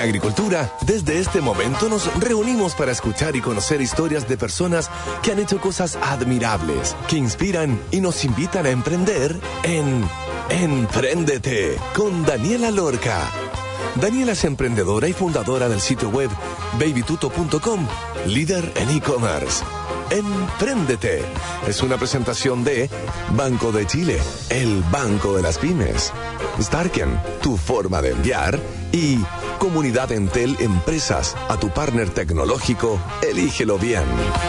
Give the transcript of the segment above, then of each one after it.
Agricultura, desde este momento nos reunimos para escuchar y conocer historias de personas que han hecho cosas admirables, que inspiran y nos invitan a emprender en Empréndete con Daniela Lorca. Daniela es emprendedora y fundadora del sitio web babytuto.com, líder en e-commerce. Empréndete es una presentación de Banco de Chile, el banco de las pymes, Starken, tu forma de enviar, y Comunidad Entel Empresas, a tu partner tecnológico, elígelo bien.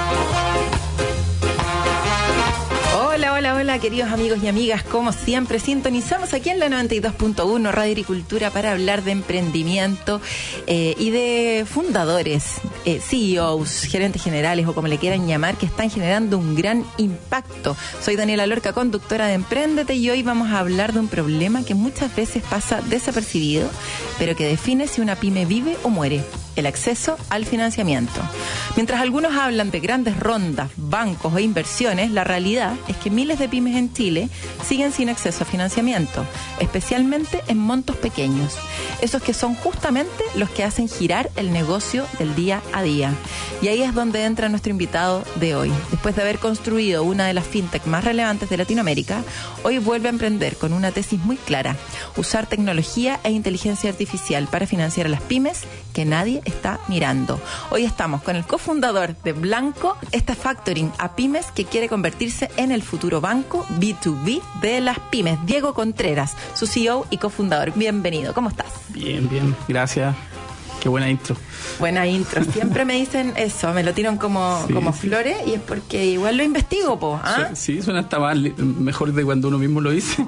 Hola, queridos amigos y amigas, como siempre sintonizamos aquí en la 92.1 Radio Agricultura para hablar de emprendimiento y de fundadores, CEOs, gerentes generales o como le quieran llamar, que están generando un gran impacto. Soy Daniela Lorca, conductora de Empréndete, y hoy vamos a hablar de un problema que muchas veces pasa desapercibido, pero que define si una pyme vive o muere: el acceso al financiamiento. Mientras algunos hablan de grandes rondas, bancos o inversiones, la realidad es que miles de pymes en Chile siguen sin acceso a financiamiento, especialmente en montos pequeños, esos que son justamente los que hacen girar el negocio del día a día. Y ahí es donde entra nuestro invitado de hoy. Después de haber construido una de las fintech más relevantes de Latinoamérica, hoy vuelve a emprender con una tesis muy clara: usar tecnología e inteligencia artificial para financiar a las pymes que nadie está mirando. Hoy estamos con el cofundador de Blanco, esta factoring a pymes que quiere convertirse en el futuro banco B2B de las pymes. Diego Contreras, su CEO y cofundador. Bienvenido, ¿cómo estás? Bien, gracias. Qué buena intro. Buena intro. Siempre me dicen eso, me lo tiran como flores, y es porque igual lo investigo, po. ¿Ah? Sí, suena hasta más mejor de cuando uno mismo lo dice.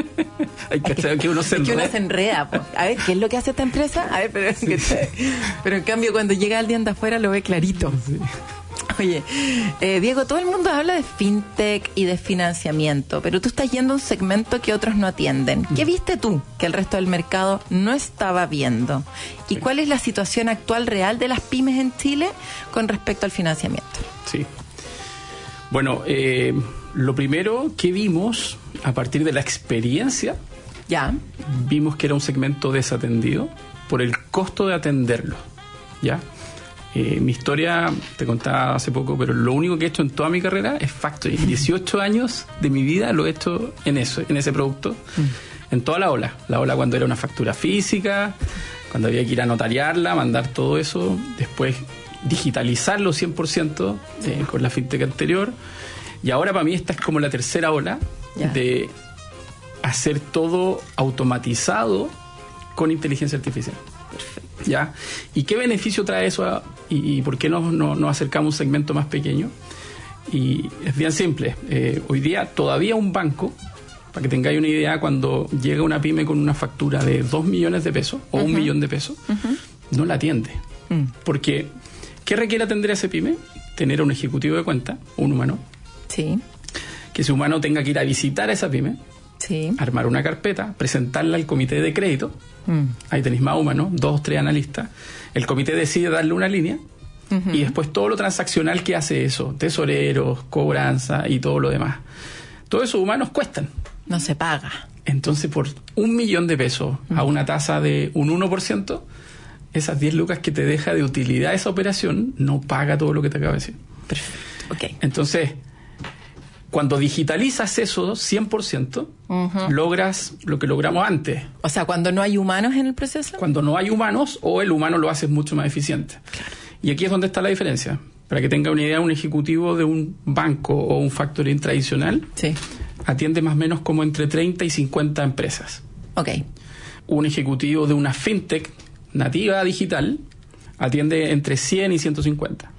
Hay que uno se enreda. Que uno se enreda, po. A ver, ¿qué es lo que hace esta empresa? A ver, pero en cambio cuando llega alguien de afuera lo ve clarito. Sí. Oye, Diego, todo el mundo habla de fintech y de financiamiento, pero tú estás yendo a un segmento que otros no atienden. ¿Qué viste tú que el resto del mercado no estaba viendo? ¿Y cuál es la situación actual real de las pymes en Chile con respecto al financiamiento? Sí. Bueno, lo primero que vimos a partir de la experiencia, vimos que era un segmento desatendido por el costo de atenderlo, ¿ya? Mi historia, te contaba hace poco, pero lo único que he hecho en toda mi carrera es factoring. 18 años de mi vida lo he hecho en ese producto, en toda la ola. La ola cuando era una factura física, cuando había que ir a notariarla, mandar todo eso, después digitalizarlo 100% con la fintech anterior. Y ahora para mí esta es como la tercera ola de hacer todo automatizado con inteligencia artificial. ¿Ya? ¿Y qué beneficio trae eso y por qué nos acercamos a un segmento más pequeño? Y es bien simple. Hoy día todavía un banco, para que tengáis una idea, cuando llega una pyme con una factura de 2 millones de pesos o 1 millón de pesos, no la atiende. Porque ¿qué requiere atender a ese pyme? Tener un ejecutivo de cuenta, un humano. Sí. Que ese humano tenga que ir a visitar a esa pyme. Sí. Armar una carpeta, presentarla al comité de crédito. Ahí tenéis más humanos, 2, 3 analistas. El comité decide darle una línea y después todo lo transaccional que hace eso, tesoreros, cobranza y todo lo demás. Todos esos humanos cuestan. No se paga. Entonces, por 1 millón de pesos a una tasa de un 1%, esas 10 lucas que te deja de utilidad esa operación no paga todo lo que te acabo de decir. Perfecto. Okay. Entonces, cuando digitalizas eso 100%, logras lo que logramos antes. O sea, cuando no hay humanos en el proceso. Cuando no hay humanos, o el humano lo haces mucho más eficiente. Claro. Y aquí es donde está la diferencia. Para que tenga una idea, un ejecutivo de un banco o un factoring tradicional atiende más o menos como entre 30 y 50 empresas. Okay. Un ejecutivo de una fintech nativa digital atiende entre 100 y 150.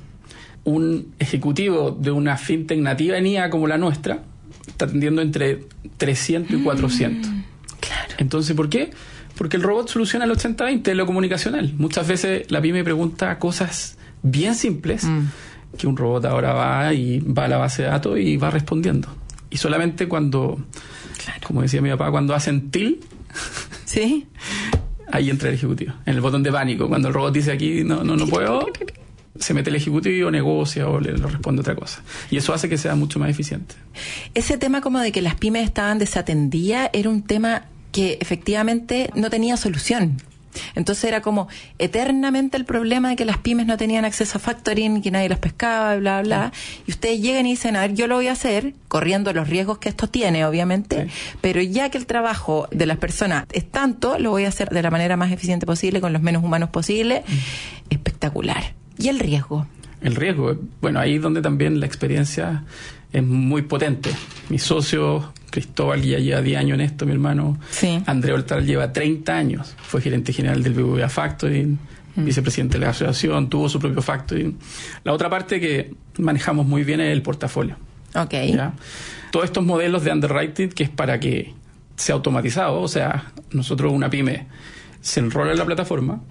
Un ejecutivo de una fintech nativa en IA como la nuestra está atendiendo entre 300 y 400. Claro. Entonces, ¿por qué? Porque el robot soluciona el 80-20 de lo comunicacional. Muchas veces la pyme pregunta cosas bien simples que un robot ahora va a la base de datos y va respondiendo. Y solamente cuando, como decía mi papá, cuando hacen til, ¿sí? Ahí entra el ejecutivo, en el botón de pánico. Cuando el robot dice aquí no puedo, se mete el ejecutivo, negocia o le responde otra cosa. Y eso hace que sea mucho más eficiente. Ese tema como de que las pymes estaban desatendidas era un tema que efectivamente no tenía solución. Entonces era como eternamente el problema de que las pymes no tenían acceso a factoring, que nadie las pescaba, bla, bla. Y ustedes llegan y dicen, a ver, yo lo voy a hacer, corriendo los riesgos que esto tiene, obviamente, pero ya que el trabajo de las personas es tanto, lo voy a hacer de la manera más eficiente posible, con los menos humanos posible. Espectacular. ¿Y el riesgo? El riesgo, bueno, ahí es donde también la experiencia es muy potente. Mi socio Cristóbal ya lleva 10 años en esto, mi hermano. Sí. André Hortal lleva 30 años. Fue gerente general del BBVA Factoring, vicepresidente de la asociación, tuvo su propio factoring. La otra parte que manejamos muy bien es el portafolio. Ok. ¿Ya? Todos estos modelos de underwriting que es para que sea automatizado, o sea, nosotros una pyme se enrola en la plataforma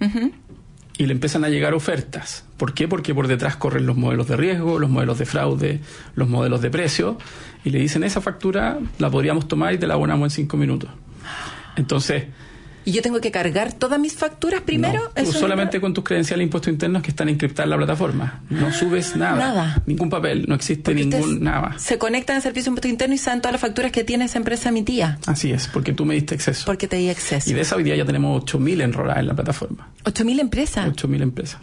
y le empiezan a llegar ofertas. ¿Por qué? Porque por detrás corren los modelos de riesgo, los modelos de fraude, los modelos de precio, y le dicen, esa factura la podríamos tomar y te la abonamos en 5 minutos. Entonces... ¿Y yo tengo que cargar todas mis facturas primero? No, tú solamente con tus credenciales de impuestos internos que están encriptadas en la plataforma. No subes nada. Nada. Ningún papel, no existe ningún nada. Se conectan al servicio de impuestos internos y saben todas las facturas que tiene esa empresa mi tía. Así es, porque tú me diste acceso. Porque te di acceso. Y de esa hoy día ya tenemos 8.000 enroladas en la plataforma. ¿8.000 empresas? 8.000 empresas.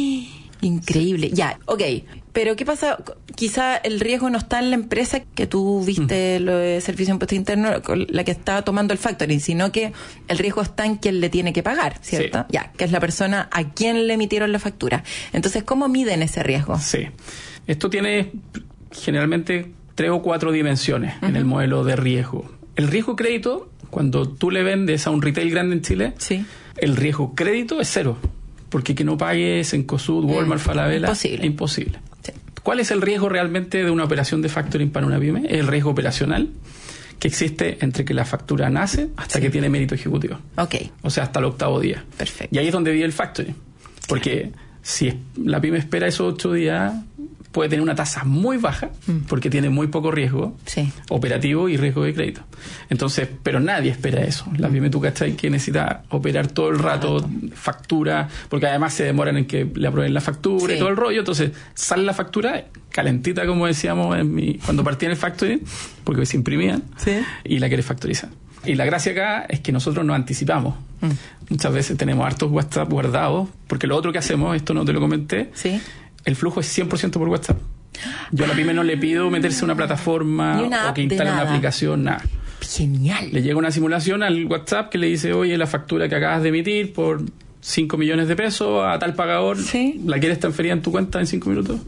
Increíble. Ya, ok. Pero ¿qué pasa? Quizá el riesgo no está en la empresa que tú viste lo de servicio de impuestos internos, la que estaba tomando el factoring, sino que el riesgo está en quien le tiene que pagar, ¿cierto? Sí. Ya, que es la persona a quien le emitieron la factura. Entonces, ¿cómo miden ese riesgo? Sí. Esto tiene generalmente 3 o 4 dimensiones en el modelo de riesgo. El riesgo crédito, cuando tú le vendes a un retail grande en Chile, el riesgo crédito es 0. Porque que no pagues en Cosud, Walmart, Falabella, es imposible. Sí. ¿Cuál es el riesgo realmente de una operación de factoring para una pyme? Es el riesgo operacional que existe entre que la factura nace hasta que tiene mérito ejecutivo. Ok. O sea, hasta el 8º día. Perfecto. Y ahí es donde vive el factoring. Porque si la pyme espera esos 8 días, puede tener una tasa muy baja, porque tiene muy poco riesgo operativo y riesgo de crédito. Entonces, pero nadie espera eso. La pyme, tú cachai, que necesita operar todo el rato, factura, porque además se demoran en que le aprueben la factura y todo el rollo. Entonces, sale la factura calentita, como decíamos cuando partía en el factoring, porque se imprimían, y la quieres factorizar. Y la gracia acá es que nosotros nos anticipamos. Muchas veces tenemos hartos WhatsApp guardados, porque lo otro que hacemos, esto no te lo comenté, el flujo es 100% por WhatsApp. Yo a la pyme no le pido meterse a una plataforma o que instale una aplicación, nada. Genial. Le llega una simulación al WhatsApp que le dice, oye, la factura que acabas de emitir por 5 millones de pesos a tal pagador, ¿la quieres transferir en tu cuenta en 5 minutos?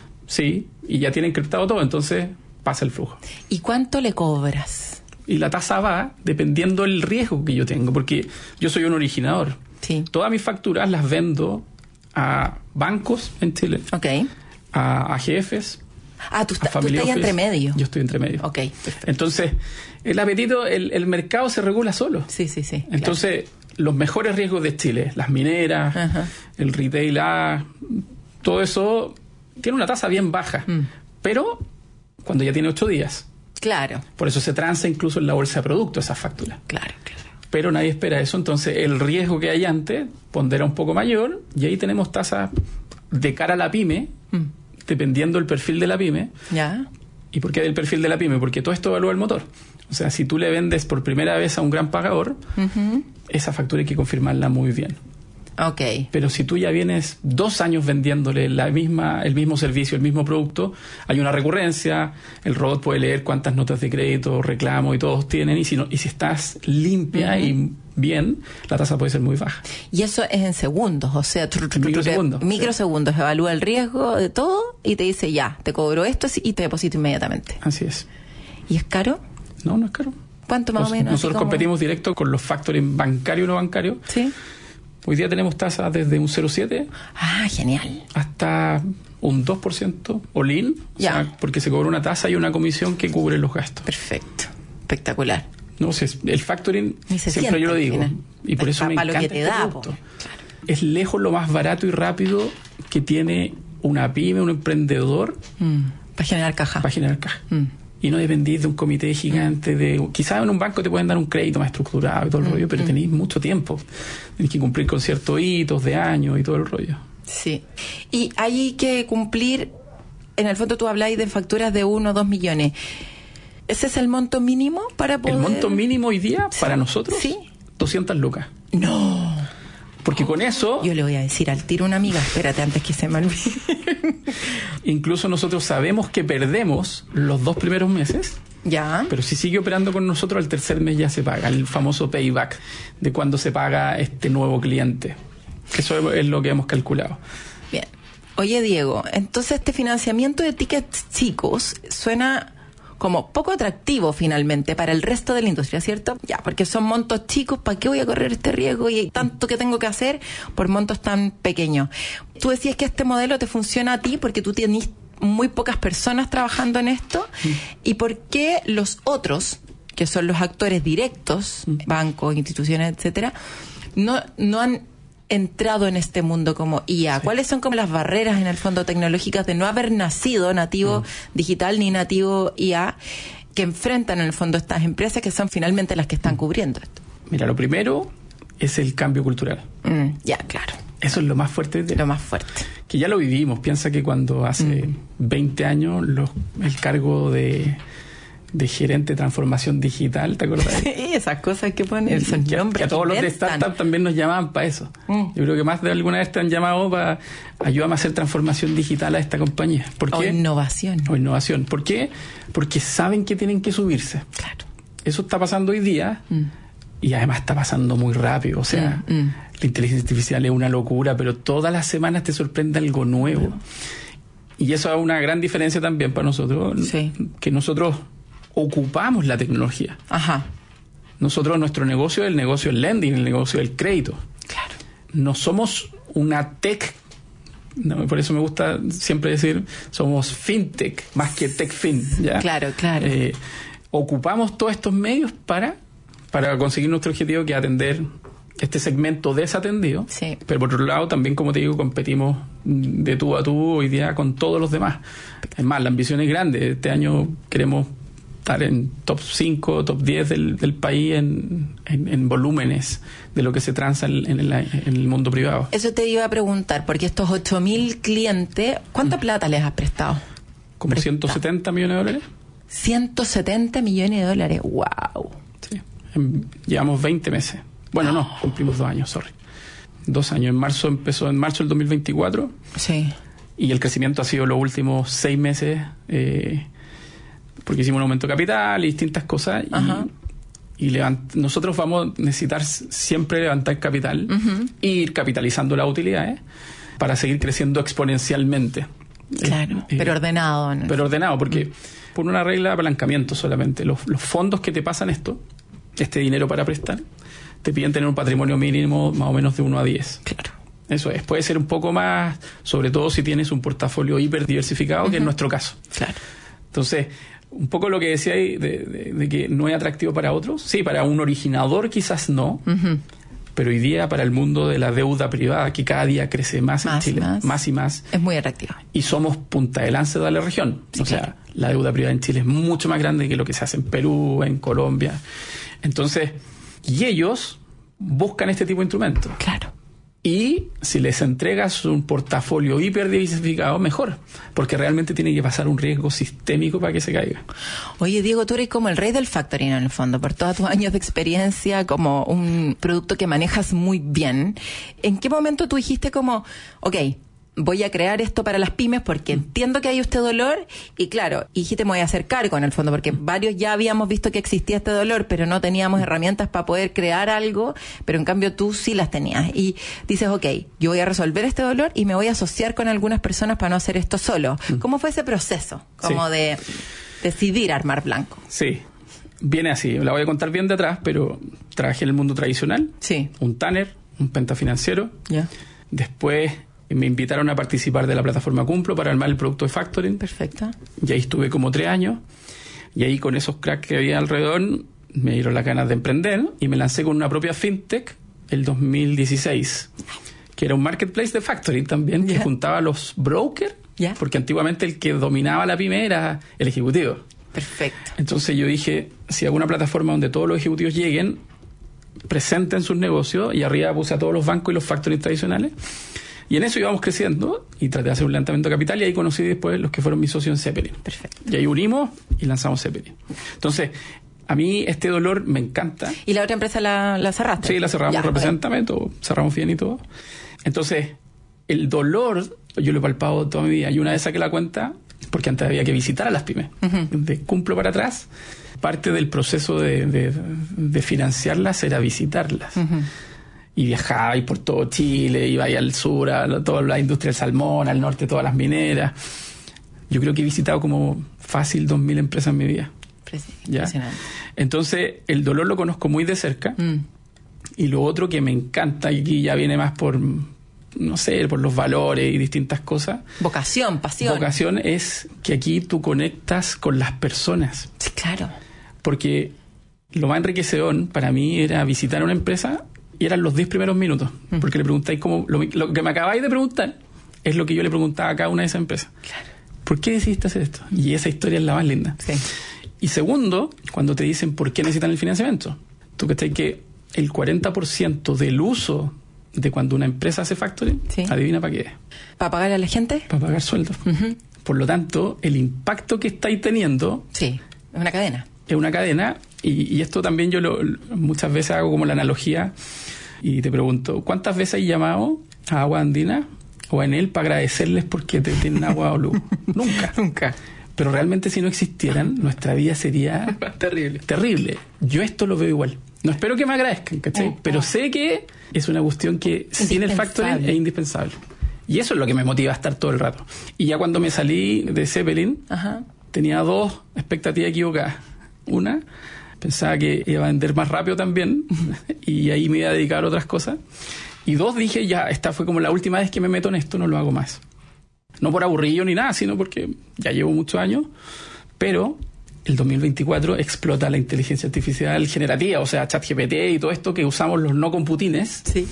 Sí, y ya tiene encriptado todo, entonces pasa el flujo. ¿Y cuánto le cobras? Y la tasa va dependiendo del riesgo que yo tengo, porque yo soy un originador. Todas mis facturas las vendo a bancos en Chile, a jefes, tú estás ahí entre medio. Yo estoy entre medio. Entonces, el apetito, el mercado se regula solo. Entonces, los mejores riesgos de Chile, las mineras, el retail todo eso tiene una tasa bien baja, pero cuando ya tiene 8 días. Claro. Por eso se transa incluso en la bolsa de productos esas facturas. Claro. Pero nadie espera eso, entonces el riesgo que hay antes pondera un poco mayor y ahí tenemos tasas de cara a la pyme, dependiendo del perfil de la pyme. ¿Y por qué del perfil de la pyme? Porque todo esto evalúa el motor. O sea, si tú le vendes por primera vez a un gran pagador, esa factura hay que confirmarla muy bien. Pero si tú ya vienes 2 años vendiéndole el mismo servicio, el mismo producto, hay una recurrencia, el robot puede leer cuántas notas de crédito, reclamo y todos tienen, y si estás limpia y bien, la tasa puede ser muy baja. Y eso es en segundos, o sea, microsegundos, evalúa el riesgo de todo y te dice ya, te cobro esto y te deposito inmediatamente. Así es. ¿Y es caro? No es caro. ¿Cuánto más o menos? Nosotros competimos directo con los factoring bancario y no bancario. Hoy día tenemos tasas desde un 0,7 genial, hasta un 2% all-in, o sea, porque se cobra una tasa y una comisión que cubre los gastos. Perfecto, espectacular. No sé, el factoring, siempre yo lo digo, y por eso me encanta este producto. Es lejos lo más barato y rápido que tiene una pyme, un emprendedor, para generar caja. Y no dependís de un comité gigante, quizás en un banco te pueden dar un crédito más estructurado y todo el rollo, pero tenéis mucho tiempo. Tenéis que cumplir con ciertos hitos de años y todo el rollo. Y hay que cumplir, en el fondo tú habláis de facturas de 1 o 2 millones. ¿Ese es el monto mínimo para poder...? El monto mínimo hoy día, para nosotros, 200 lucas. No. Porque con eso... Yo le voy a decir al tiro a una amiga, espérate antes que se me olvide. Incluso nosotros sabemos que perdemos los 2 primeros meses. Ya. Pero si sigue operando con nosotros, el tercer mes ya se paga. El famoso payback de cuando se paga este nuevo cliente. Eso es lo que hemos calculado. Bien. Oye, Diego, entonces este financiamiento de tickets chicos suena como poco atractivo finalmente para el resto de la industria, ¿cierto? Ya, porque son montos chicos, ¿para qué voy a correr este riesgo y tanto que tengo que hacer por montos tan pequeños? Tú decías que este modelo te funciona a ti porque tú tienes muy pocas personas trabajando en esto. ¿Y por qué los otros, que son los actores directos, bancos, instituciones, etcétera, no han entrado en este mundo como IA? Sí. ¿Cuáles son como las barreras en el fondo tecnológicas de no haber nacido nativo digital ni nativo IA que enfrentan en el fondo estas empresas que son finalmente las que están cubriendo esto? Mira, lo primero es el cambio cultural. Ya, claro. Eso es lo más fuerte. Lo más fuerte. Que ya lo vivimos. Piensa que cuando hace 20 años el cargo de gerente de transformación digital, ¿te acuerdas? Sí, esas cosas que ponen. Que a todos los de startup también nos llamaban para eso. Yo creo que más de alguna vez te han llamado para ayudarme a hacer transformación digital a esta compañía. ¿Por qué? O innovación. ¿Por qué? Porque saben que tienen que subirse. Claro. Eso está pasando hoy día y además está pasando muy rápido. O sea, la inteligencia artificial es una locura, pero todas las semanas te sorprende algo nuevo. Y eso es una gran diferencia también para nosotros. Sí. Que nosotros ocupamos la tecnología. Ajá. Nosotros, nuestro negocio es el negocio del lending, el negocio del crédito. Claro. No somos una tech, no, por eso me gusta siempre decir, somos fintech, más que techfin, ¿ya? Claro. Ocupamos todos estos medios para conseguir nuestro objetivo, que es atender este segmento desatendido. Sí. Pero por otro lado, también, como te digo, competimos de tú a tú hoy día con todos los demás. Es más, la ambición es grande. Este año queremos estar en top 5, top 10 del país en volúmenes de lo que se transa en el mundo privado. Eso te iba a preguntar, porque estos 8.000 clientes, ¿cuánta plata les has prestado? Como 170 millones de dólares. 170 millones de dólares, wow. Sí, llevamos 20 meses. Bueno, no, cumplimos 2 años, 2 años. En marzo del 2024. Sí. Y el crecimiento ha sido los últimos 6 meses, porque hicimos un aumento de capital y distintas cosas. Y nosotros vamos a necesitar siempre levantar capital e ir capitalizando las utilidades para seguir creciendo exponencialmente. Claro, pero ordenado, ¿no? Pero ordenado, porque por una regla de apalancamiento solamente. Los fondos que te pasan este dinero para prestar, te piden tener un patrimonio mínimo más o menos de 1 a 10. Claro. Eso es. Puede ser un poco más, sobre todo si tienes un portafolio hiper diversificado, que es nuestro caso. Claro. Entonces, un poco lo que decía ahí de que no es atractivo para otros. Sí, para un originador quizás no, pero hoy día para el mundo de la deuda privada, que cada día crece más en Chile, más y más. Es muy atractiva. Y somos punta de lanza de la región. Sí, o sea, la deuda privada en Chile es mucho más grande que lo que se hace en Perú, en Colombia. Entonces, y ellos buscan este tipo de instrumentos. Claro. Y si les entregas un portafolio hiper diversificado, mejor, porque realmente tiene que pasar un riesgo sistémico para que se caiga. Oye, Diego, tú eres como el rey del factoring en el fondo, por todos tus años de experiencia, como un producto que manejas muy bien. ¿En qué momento tú dijiste como, voy a crear esto para las pymes porque entiendo que hay este dolor? Y claro, dijiste, me voy a hacer cargo en el fondo, porque varios ya habíamos visto que existía este dolor, pero no teníamos herramientas para poder crear algo, pero en cambio tú sí las tenías. Y dices, yo voy a resolver este dolor y me voy a asociar con algunas personas para no hacer esto solo. ¿Cómo fue ese proceso? Como de decidir armar Blanco. Sí, viene así. La voy a contar bien de atrás, pero trabajé en el mundo tradicional. Sí. Un Tanner, un pentafinanciero. Ya. Después me invitaron a participar de la plataforma Cumplo para armar el producto de factoring. Perfecto. Y ahí estuve como 3 años. Y ahí, con esos cracks que había alrededor, me dieron las ganas de emprender y me lancé con una propia fintech el 2016, que era un marketplace de factoring también, que juntaba a los brokers, porque antiguamente el que dominaba la pyme era el ejecutivo. Perfecto. Entonces yo dije, si hago una plataforma donde todos los ejecutivos lleguen, presenten sus negocios, y arriba puse a todos los bancos y los factoring tradicionales. Y en eso íbamos creciendo y traté de hacer un levantamiento de capital, y ahí conocí después los que fueron mis socios en Zeppelin. Perfecto. Y ahí unimos y lanzamos Zeppelin. Entonces, a mí este dolor me encanta. ¿Y la otra empresa la cerraste? Sí, la cerramos, represéntame, todo, cerramos bien y todo. Entonces, el dolor, yo lo he palpado toda mi vida. Y una vez saqué la cuenta, porque antes había que visitar a las pymes. De Cumplo para atrás, parte del proceso de financiarlas era visitarlas. Y viajaba por todo Chile, iba ahí al sur, a toda la industria del salmón, al norte, todas las mineras. Yo creo que he visitado como fácil 2.000 empresas en mi vida. Impresionante. Entonces, el dolor lo conozco muy de cerca. Y lo otro que me encanta, y aquí ya viene más por, no sé, por los valores y distintas cosas. Vocación, pasión. Vocación es que aquí tú conectas con las personas. Sí, claro. Porque lo más enriquecedor para mí era visitar una empresa y eran los 10 primeros minutos. Porque le preguntáis cómo... Lo que me acabáis de preguntar es lo que yo le preguntaba a cada una de esas empresas. Claro. ¿Por qué decidiste hacer esto? Y esa historia es la más linda. Sí. Y segundo, cuando te dicen por qué necesitan el financiamiento. Tú que el 40% del uso de cuando una empresa hace factoring, adivina para qué es. ¿Para pagarle a la gente? Para pagar sueldos. Por lo tanto, el impacto que estáis teniendo... Sí, es una cadena. Es una cadena, y esto también yo muchas veces hago como la analogía y te pregunto, ¿cuántas veces has llamado a Agua Andina o a Enel para agradecerles porque te tienen agua o luz? Nunca. Pero realmente si no existieran, nuestra vida sería terrible. Yo esto lo veo igual. No espero que me agradezcan, ¿cachai? Pero sé que es una cuestión que sin el factoring es indispensable. Y eso es lo que me motiva a estar todo el rato. Y ya cuando me salí de Zeppelin, tenía 2 expectativas equivocadas. Una, pensaba que iba a vender más rápido también y ahí me iba a dedicar a otras cosas. Y 2, dije, ya, esta fue como la última vez que me meto en esto, no lo hago más. No por aburrido ni nada, sino porque ya llevo muchos años, pero el 2024 explota la inteligencia artificial generativa, o sea, ChatGPT y todo esto que usamos los no computines. Sí.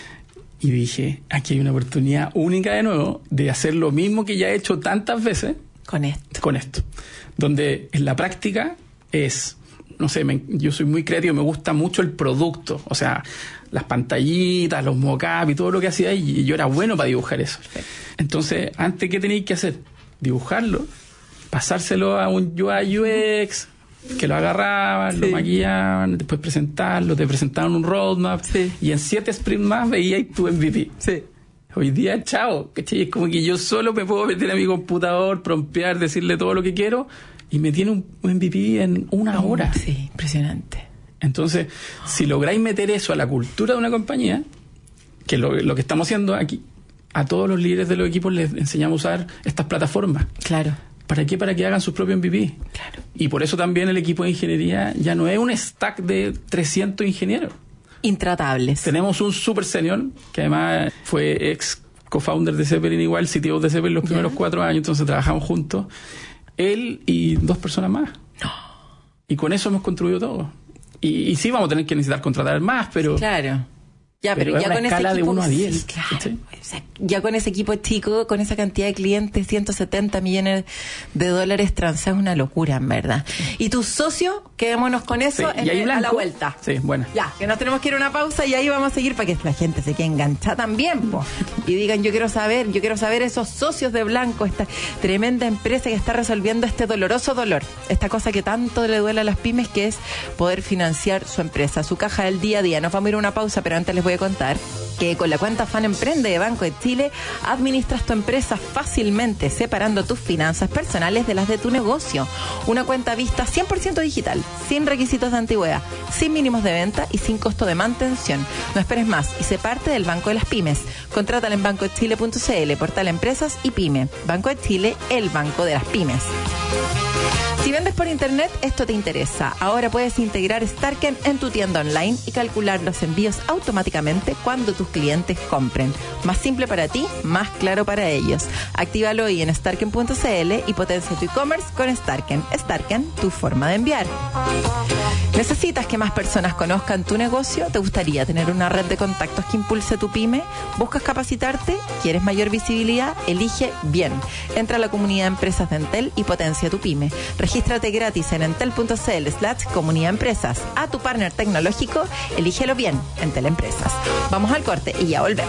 Y dije, aquí hay una oportunidad única de nuevo de hacer lo mismo que ya he hecho tantas veces. Con esto. Donde en la práctica es, no sé, yo soy muy creativo, me gusta mucho el producto, o sea, las pantallitas, los mock-up y todo lo que hacía ahí, y yo era bueno para dibujar eso. Perfecto. Entonces, antes, ¿qué tenéis que hacer? Dibujarlo, pasárselo a un UI UX, que lo agarraban, lo maquillaban, después presentarlo, te presentaban un roadmap, y en 7 sprints más veías tu MVP. Sí. Hoy día, chao, ¿cachai? Es como que yo solo me puedo meter a mi computador, prompear, decirle todo lo que quiero, y me tiene un MVP en 1 hora. Sí, impresionante. Entonces, si lográis meter eso a la cultura de una compañía, que lo que estamos haciendo aquí, a todos los líderes de los equipos les enseñamos a usar estas plataformas. Claro. ¿Para qué? Para que hagan sus propios MVP. Claro. Y por eso también el equipo de ingeniería ya no es un stack de 300 ingenieros. Intratables. Tenemos un super senior, que además fue ex co-founder de Zeppelin, igual, CTO de Zeppelin los primeros 4 años, entonces trabajamos juntos. Él y 2 personas más. No. Y con eso hemos construido todo. Y sí vamos a tener que necesitar contratar más, pero... Claro. Ya, pero ya una con escala ese equipo, de 1 a 10. Sí, claro. ¿Sí? O sea, ya con ese equipo chico, con esa cantidad de clientes, 170 millones de dólares transados, es una locura, en verdad. Y tus socios, quedémonos con eso a la vuelta. Sí, bueno. Ya, que nos tenemos que ir a una pausa y ahí vamos a seguir para que la gente se quede enganchada también, po. Y digan, yo quiero saber esos socios de Blanco, esta tremenda empresa que está resolviendo este doloroso dolor, esta cosa que tanto le duele a las pymes, que es poder financiar su empresa, su caja del día a día. Nos vamos a ir a una pausa, pero antes les voy a contar que con la cuenta Fan Emprende de Banco de Chile administras tu empresa fácilmente, separando tus finanzas personales de las de tu negocio. Una cuenta vista 100% digital, sin requisitos de antigüedad, sin mínimos de venta y sin costo de mantención. No esperes más y sé parte del Banco de las Pymes. Contrátala en bancochile.cl, portal Empresas y Pyme. Banco de Chile, el banco de las pymes. Si vendes por internet, esto te interesa. Ahora puedes integrar Starken en tu tienda online y calcular los envíos automáticamente cuando tus clientes compren. Más simple para ti, más claro para ellos. Actívalo hoy en starken.cl y potencia tu e-commerce con Starken. Starken, tu forma de enviar. ¿Necesitas que más personas conozcan tu negocio? ¿Te gustaría tener una red de contactos que impulse tu pyme? ¿Buscas capacitarte? ¿Quieres mayor visibilidad? Elige bien. Entra a la comunidad de empresas de Entel y potencia tu pyme. Regístrate gratis en entel.cl/comunidad empresas. A tu partner tecnológico, elígelo bien, Entel Empresas. Vamos al corte y ya volvemos.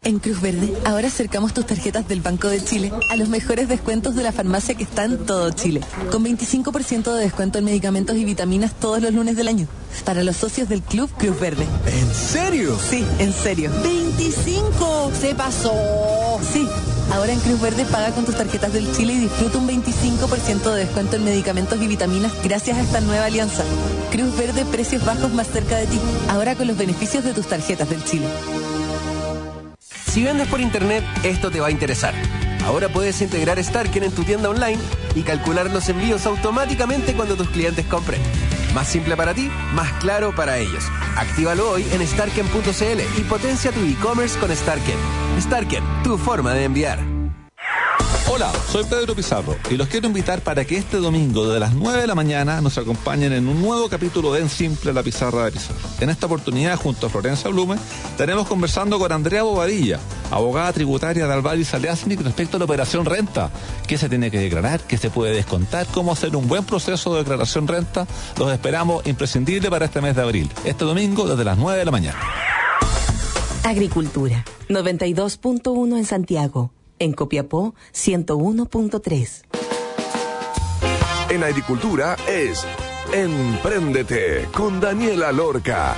En Cruz Verde, ahora acercamos tus tarjetas del Banco de Chile a los mejores descuentos de la farmacia que está en todo Chile. Con 25% de descuento en medicamentos y vitaminas todos los lunes del año. Para los socios del Club Cruz Verde. ¿En serio? Sí, en serio. ¡25! ¡Se pasó! Sí. Ahora en Cruz Verde paga con tus tarjetas del Chile y disfruta un 25% de descuento en medicamentos y vitaminas gracias a esta nueva alianza. Cruz Verde, precios bajos más cerca de ti. Ahora con los beneficios de tus tarjetas del Chile. Si vendes por internet, esto te va a interesar. Ahora puedes integrar Starken en tu tienda online y calcular los envíos automáticamente cuando tus clientes compren. Más simple para ti, más claro para ellos. Actívalo hoy en starken.cl y potencia tu e-commerce con Starken. Starken, tu forma de enviar. Hola, soy Pedro Pizarro y los quiero invitar para que este domingo desde las 9 de la mañana nos acompañen en un nuevo capítulo de En Simple, la pizarra de Pizarro. En esta oportunidad, junto a Florencia Blume, estaremos conversando con Andrea Bobadilla, abogada tributaria de Alvar y Saliasnik, respecto a la operación renta. ¿Qué se tiene que declarar? ¿Qué se puede descontar? ¿Cómo hacer un buen proceso de declaración renta? Los esperamos imprescindible para este mes de abril. Este domingo desde las 9 de la mañana. Agricultura, 92.1 en Santiago. En Copiapó, 101.3. En agricultura es Empréndete con Daniela Lorca.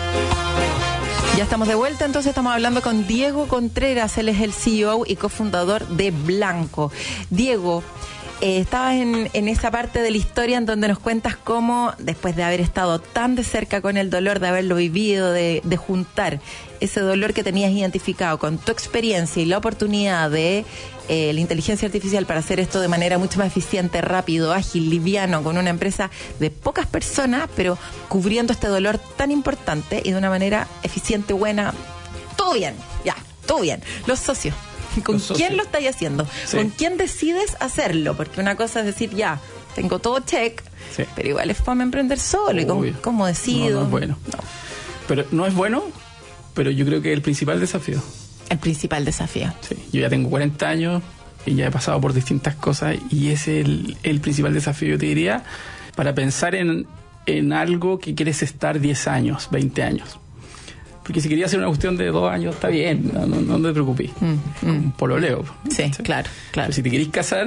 Ya estamos de vuelta, entonces estamos hablando con Diego Contreras, él es el CEO y cofundador de Blanco. Diego, estabas en esa parte de la historia en donde nos cuentas cómo, después de haber estado tan de cerca con el dolor, de haberlo vivido, de juntar ese dolor que tenías identificado con tu experiencia y la oportunidad de la inteligencia artificial para hacer esto de manera mucho más eficiente, rápido, ágil, liviano, con una empresa de pocas personas, pero cubriendo este dolor tan importante y de una manera eficiente, buena. Todo bien, ya, todo bien. Los socios. ¿Con quién lo estáis haciendo? Sí. ¿Con quién decides hacerlo? Porque una cosa es decir, ya, tengo todo check, sí, pero igual es fome emprender solo. ¿Y cómo decido? No es bueno. No. Pero no es bueno, pero yo creo que es el principal desafío. El principal desafío. Sí, yo ya tengo 40 años y ya he pasado por distintas cosas y ese es el principal desafío, yo te diría, para pensar en algo que quieres estar 10 años, 20 años. Porque si querías hacer una cuestión de 2 años, está bien, no te preocupes. Un pololeo. Sí, claro. Pero si te querés casar,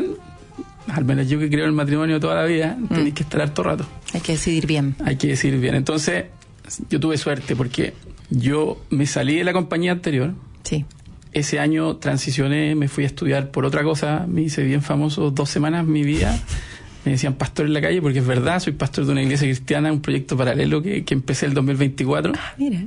al menos yo que creo en el matrimonio toda la vida, tenés que estar harto rato. Hay que decidir bien. Entonces, yo tuve suerte porque yo me salí de la compañía anterior. Sí. Ese año transicioné, me fui a estudiar por otra cosa, me hice bien famoso 2 semanas mi vida. Me decían pastor en la calle, porque es verdad, soy pastor de una iglesia cristiana, un proyecto paralelo que empecé el 2024. Ah, mira.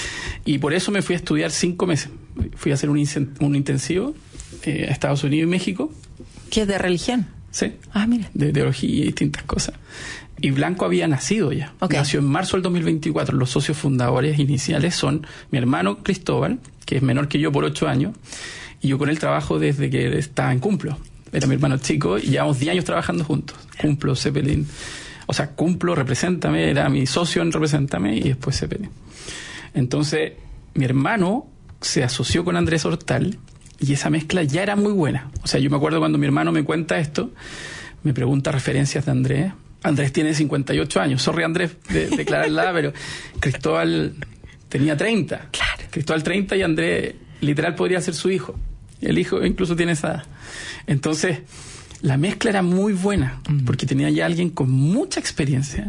Y por eso me fui a estudiar 5 meses. Fui a hacer un intensivo a Estados Unidos y México. ¿Qué es de religión? Sí. Ah, mira. De teología y distintas cosas. Y Blanco había nacido ya. Okay. Nació en marzo del 2024. Los socios fundadores iniciales son mi hermano Cristóbal, que es menor que yo por 8 años, y yo con él trabajo desde que estaba en Cumplo. Era mi hermano chico y llevamos 10 años trabajando juntos. Cumplo, Zeppelin. O sea, Cumplo, Represéntame, era mi socio en Represéntame y después Zeppelin. Entonces, mi hermano se asoció con Andrés Hortal y esa mezcla ya era muy buena. O sea, yo me acuerdo cuando mi hermano me cuenta esto, me pregunta referencias de Andrés. Andrés tiene 58 años. Sorry, Andrés, de declararla, pero Cristóbal tenía 30. Claro. Cristóbal 30 y Andrés literal podría ser su hijo. El hijo incluso tiene esa edad. Entonces, la mezcla era muy buena, porque tenía ya alguien con mucha experiencia,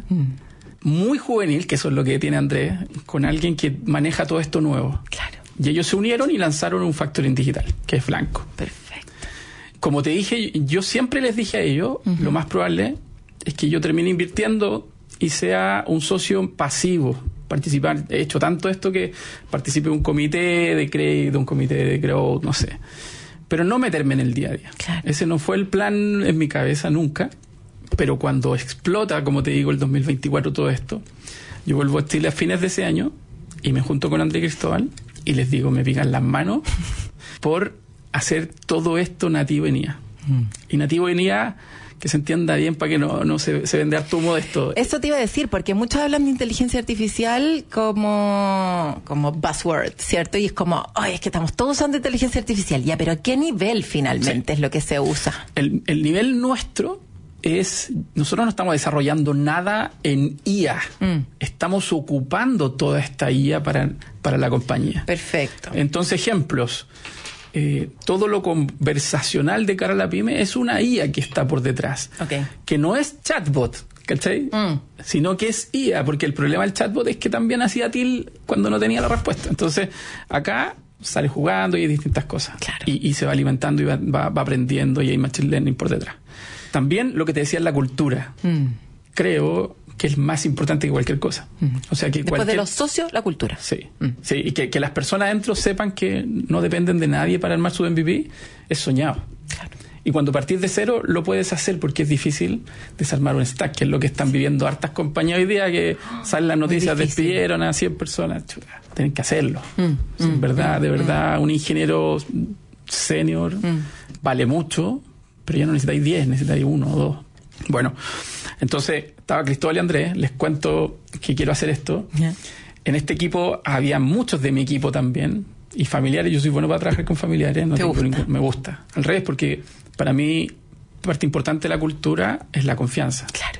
muy juvenil, que eso es lo que tiene Andrés, con alguien que maneja todo esto nuevo. Claro. Y ellos se unieron y lanzaron un factoring digital, que es Blanco. Perfecto. Como te dije, yo siempre les dije a ellos, lo más probable es que yo termine invirtiendo y sea un socio pasivo. Participar, he hecho tanto esto que participe en un comité de crédito, un comité de growth, no sé. Pero no meterme en el día a día. Claro. Ese no fue el plan en mi cabeza nunca. Pero cuando explota, como te digo, el 2024 todo esto, yo vuelvo a Chile a fines de ese año y me junto con Andrés Cristóbal y les digo, me pican las manos por hacer todo esto nativo en IA. Y nativo en IA, que se entienda bien para que no se venda harto humo de esto. Eso te iba a decir, porque muchos hablan de inteligencia artificial como buzzword, ¿cierto? Y es como, ay, es que estamos todos usando inteligencia artificial. Ya, pero ¿a qué nivel finalmente es lo que se usa? El nivel nuestro es, nosotros no estamos desarrollando nada en IA. Estamos ocupando toda esta IA para la compañía. Perfecto. Entonces, ejemplos. todo lo conversacional de cara a la pyme es una IA que está por detrás. Que no es chatbot, ¿cachai? Sino que es IA, porque el problema del chatbot es que también hacía til cuando no tenía la respuesta. Entonces, acá sale jugando y hay distintas cosas. Claro. Y se va alimentando y va aprendiendo y hay machine learning por detrás. También lo que te decía es la cultura. Creo que es más importante que cualquier cosa. O sea, que después de los socios, la cultura. Sí, sí, y que las personas adentro sepan que no dependen de nadie para armar su MVP es soñado. Claro. Y cuando partís de cero lo puedes hacer, porque es difícil desarmar un stack, que es lo que están viviendo hartas compañías hoy día, que salen las noticias, despidieron a 100 personas. Chuta, tienen que hacerlo. De verdad, un ingeniero senior vale mucho, pero ya no necesitáis 10, necesitáis 1 o 2. Bueno, entonces estaba Cristóbal y Andrés, les cuento que quiero hacer esto. En este equipo había muchos de mi equipo también, y familiares. Yo soy bueno para trabajar con familiares, me gusta. Al revés, porque para mí parte importante de la cultura es la confianza. Claro.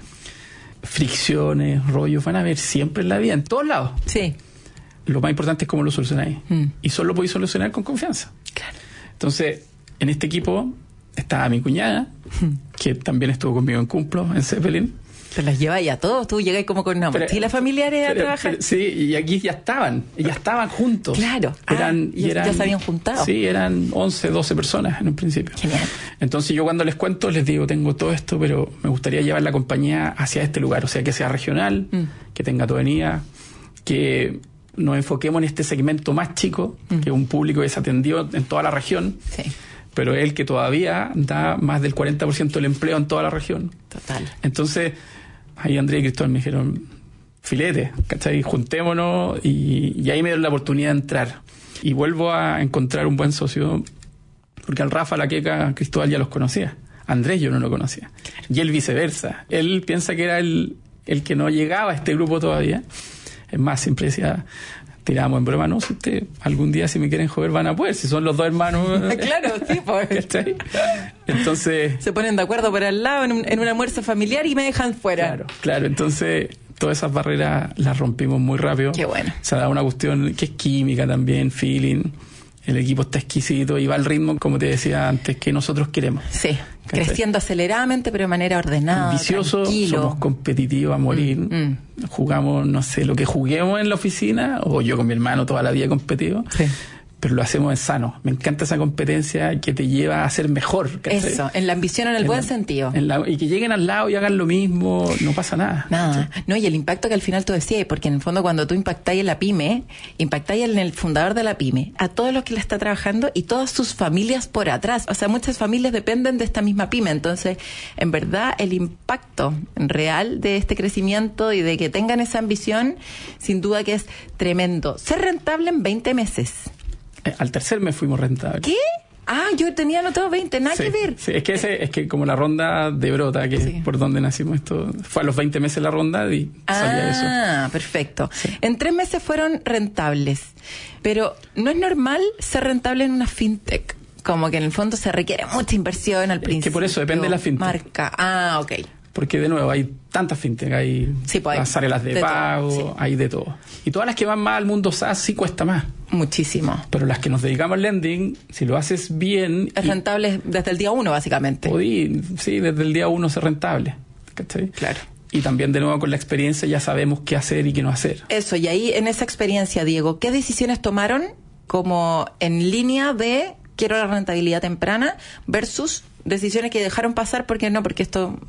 Fricciones, rollos, van a haber siempre en la vida, en todos lados. Sí. Lo más importante es cómo lo solucionáis. Y solo lo podéis solucionar con confianza. Claro. Entonces, en este equipo estaba mi cuñada, que también estuvo conmigo en Cumplo, en Zeppelin. Pero las lleváis a todos, tú llegáis como con una mochila familiares a trabajar. Sí, y aquí ya estaban juntos. Claro, ya se habían juntado. Sí, eran 11, 12 personas en un principio. Genial. Entonces yo cuando les cuento, les digo, tengo todo esto, pero me gustaría llevar la compañía hacia este lugar, o sea, que sea regional, que tenga autonomía, que nos enfoquemos en este segmento más chico, que es un público desatendido en toda la región. Sí. Pero él que todavía da más del 40% del empleo en toda la región. Total. Entonces, ahí Andrés y Cristóbal me dijeron, filete, ¿cachai? Juntémonos, y ahí me dio la oportunidad de entrar. Y vuelvo a encontrar un buen socio, porque al Rafa, la Queca, Cristóbal ya los conocía. Andrés yo no lo conocía. Claro. Y él viceversa. Él piensa que era el que no llegaba a este grupo todavía. Es más, siempre decía... Tirábamos en broma, no, si usted algún día si me quieren joder van a poder, si son los dos hermanos. Claro, sí, pues. Entonces... Se ponen de acuerdo por al lado en un almuerzo familiar y me dejan fuera. Claro, entonces todas esas barreras las rompimos muy rápido. Qué bueno. Se ha dado una cuestión que es química también, feeling. El equipo está exquisito y va al ritmo, como te decía antes, que nosotros queremos. Sí, creciendo aceleradamente, pero de manera ordenada, ambicioso, tranquilo. Somos competitivos a morir. Jugamos, no sé, lo que juguemos en la oficina, o yo con mi hermano toda la vida he competido. Sí. Pero lo hacemos en sano. Me encanta esa competencia que te lleva a ser mejor. ¿Cachai? Eso, en la ambición en el buen sentido. Y que lleguen al lado y hagan lo mismo, no pasa nada. Nada. ¿Sí? No, y el impacto que al final tú decías, porque en el fondo cuando tú impactáis en la pyme, impactáis en el fundador de la pyme, a todos los que la está trabajando y todas sus familias por atrás. O sea, muchas familias dependen de esta misma pyme. Entonces, en verdad, el impacto real de este crecimiento y de que tengan esa ambición, sin duda que es tremendo. Ser rentable en 20 meses. Al tercer mes fuimos rentables. ¿Qué? Ah, yo tenía anotado 20, nada que ver. Sí, es que como la ronda de Brota, que es por donde nacimos esto, fue a los 20 meses la ronda y salía eso. Ah, perfecto. Sí. En 3 meses fueron rentables. Pero no es normal ser rentable en una fintech. Como que en el fondo se requiere mucha inversión al principio. Es que por eso depende de la fintech. Marca. Ah, ok. Porque de nuevo hay tantas fintech, hay pasarelas de pago, hay de todo. Y todas las que van más al mundo SaaS sí cuesta más. Muchísimo. Pero las que nos dedicamos al lending, si lo haces bien... Es rentable desde el día 1, básicamente. Sí, desde el día 1 ser rentable. ¿Cachai? Claro. Y también de nuevo con la experiencia ya sabemos qué hacer y qué no hacer. Eso, y ahí en esa experiencia, Diego, ¿qué decisiones tomaron como en línea de quiero la rentabilidad temprana versus... decisiones que dejaron pasar porque esto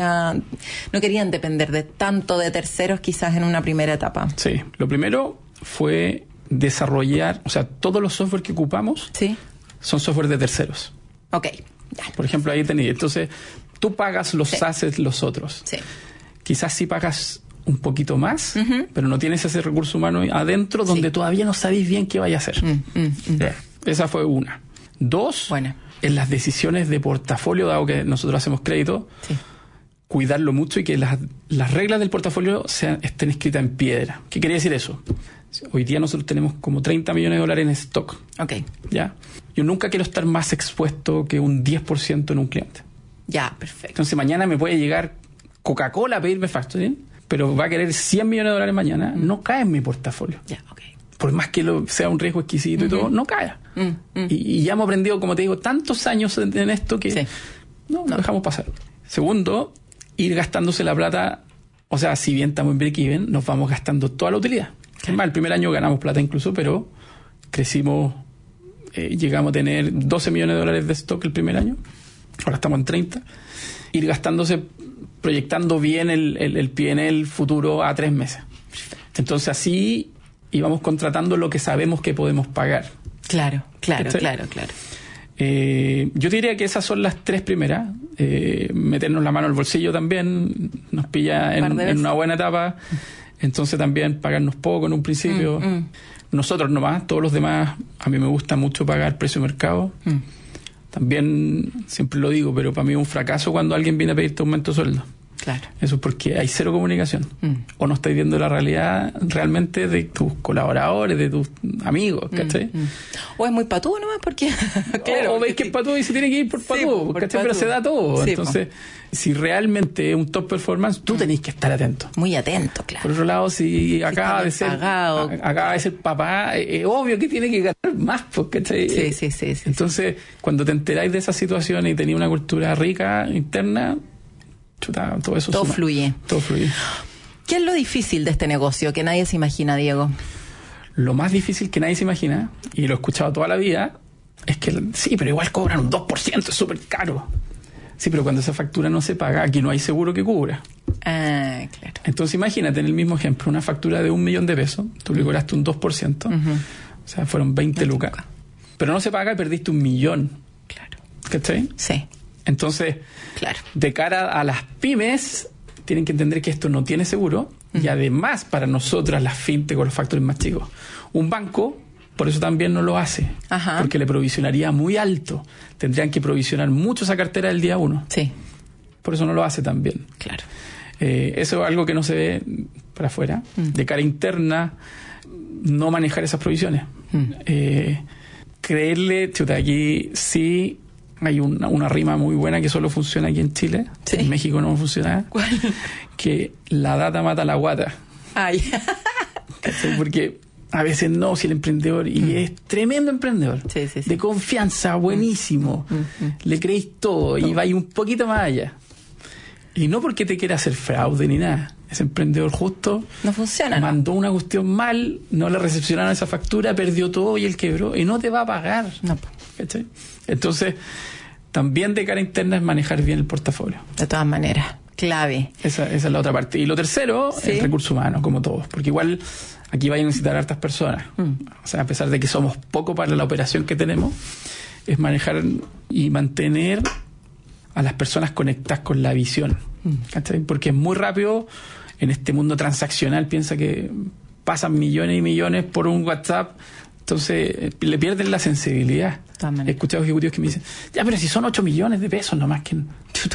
no querían depender de tanto de terceros quizás en una primera etapa? Sí, lo primero fue desarrollar, o sea, todos los software que ocupamos son software de terceros. Ok, ya. Por ejemplo, ahí tenéis, entonces tú pagas los SaaS los otros. Sí. Quizás sí pagas un poquito más, pero no tienes ese recurso humano adentro donde todavía no sabéis bien qué vaya a hacer. Esa fue una. 2, en las decisiones de portafolio, dado que nosotros hacemos crédito, cuidarlo mucho y que las reglas del portafolio estén escritas en piedra. ¿Qué quiere decir eso? Hoy día nosotros tenemos como $30 millones en stock. Ok. ¿Ya? Yo nunca quiero estar más expuesto que un 10% en un cliente. Ya, perfecto. Entonces mañana me puede llegar Coca-Cola a pedirme factoring, pero va a querer $100 millones mañana, no cae en mi portafolio. Ya, ok. Por más que sea un riesgo exquisito y todo, no cae. Y ya hemos aprendido, como te digo, tantos años en esto que no dejamos pasar. Segundo, ir gastándose la plata. O sea, si bien estamos en break-even, nos vamos gastando toda la utilidad. Es más, el primer año ganamos plata incluso, pero crecimos, llegamos a tener $12 millones de stock el primer año. Ahora estamos en 30. Ir gastándose, proyectando bien el P&L futuro a 3 meses. Entonces así íbamos contratando lo que sabemos que podemos pagar. Claro. Yo diría que esas son las 3 primeras. Meternos la mano al bolsillo también nos pilla en una buena etapa. Entonces también pagarnos poco en un principio. Nosotros nomás, todos los demás, a mí me gusta mucho pagar precio de mercado. También, siempre lo digo, pero para mí es un fracaso cuando alguien viene a pedirte aumento de sueldo. Claro. Eso es porque hay cero comunicación. O no estáis viendo la realidad realmente de tus colaboradores, de tus amigos, ¿cachai? O es muy patú nomás, porque... claro, o veis que es patú y se tiene que ir por patú, ¿cachai? Pero se da todo. Sí, entonces, si realmente es un top performance, tú tenés que estar atento. Muy atento, claro. Por otro lado, si acaba de ser papá, es obvio que tiene que ganar más, ¿cachai? Sí. Entonces, cuando te enteráis de esa situación y tenéis una cultura rica, interna... todo eso todo fluye. ¿Qué es lo difícil de este negocio que nadie se imagina, Diego? Lo más difícil que nadie se imagina, y lo he escuchado toda la vida, es que sí, pero igual cobran un 2%, es súper caro. Sí, pero cuando esa factura no se paga, aquí no hay seguro que cubra. Ah, claro. Entonces imagínate, en el mismo ejemplo, una factura de $1 millón, tú le cobraste un 2%, o sea, fueron 20 lucas. Pero no se paga y perdiste $1 millón. Claro. ¿Cachai? Sí. Entonces, de cara a las pymes, tienen que entender que esto no tiene seguro. Y además, para nosotras, las fintech o los factores más chicos, un banco, por eso también no lo hace. Porque le provisionaría muy alto. Tendrían que provisionar mucho esa cartera del día 1. Sí. Por eso no lo hace también. Claro. Eso es algo que no se ve para afuera. De cara interna, no manejar esas provisiones. Creerle, aquí sí... Hay una rima muy buena que solo funciona aquí en Chile. Sí. En México no funciona. ¿Cuál? Que la data mata la guata. Ay. Porque a veces no, si el emprendedor, y es tremendo emprendedor, sí. de confianza, buenísimo, le creéis todo y vais un poquito más allá. Y no porque te quiera hacer fraude ni nada. Ese emprendedor justo no funciona, mandó una cuestión mal, no le recepcionaron esa factura, perdió todo y él quebró y no te va a pagar. No. ¿Cachai? Entonces, también de cara interna es manejar bien el portafolio. De todas maneras, clave. Esa es la otra parte. Y lo tercero, el recurso humano, como todos. Porque igual aquí vayan a necesitar hartas personas. O sea, a pesar de que somos poco para la operación que tenemos, es manejar y mantener a las personas conectadas con la visión. ¿Cachai? Porque es muy rápido en este mundo transaccional. Piensa que pasan millones y millones por un WhatsApp. Entonces le pierden la sensibilidad. He escuchado ejecutivos que me dicen, ya, pero si son 8 millones de pesos nomás que...